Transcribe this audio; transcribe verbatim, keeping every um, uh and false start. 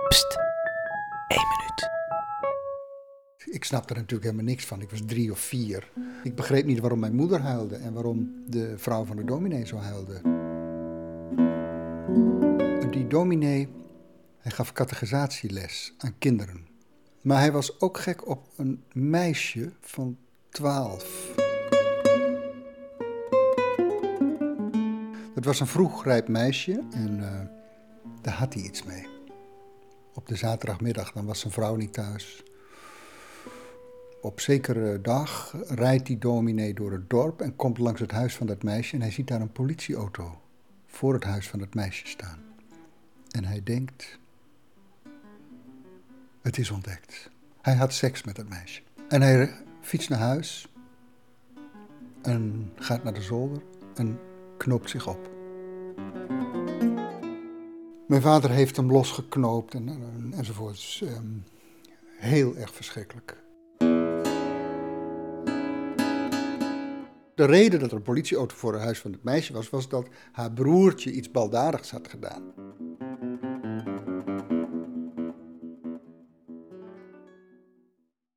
Pst, één minuut. Ik snapte er natuurlijk helemaal niks van. Ik was drie of vier. Ik begreep niet waarom mijn moeder huilde en waarom de vrouw van de dominee zo huilde. Die dominee, hij gaf catechisatieles aan kinderen. Maar hij was ook gek op een meisje van twaalf. Het was een vroegrijp meisje en uh, daar had hij iets mee. Op de zaterdagmiddag, dan was zijn vrouw niet thuis. Op zekere dag rijdt die dominee door het dorp en komt langs het huis van dat meisje. En hij ziet daar een politieauto voor het huis van dat meisje staan. En hij denkt, het is ontdekt. Hij had seks met dat meisje. En hij fietst naar huis en gaat naar de zolder en knoopt zich op. Mijn vader heeft hem losgeknoopt en, en, enzovoorts. Um, heel erg verschrikkelijk. De reden dat er een politieauto voor het huis van het meisje was, was dat haar broertje iets baldadigs had gedaan.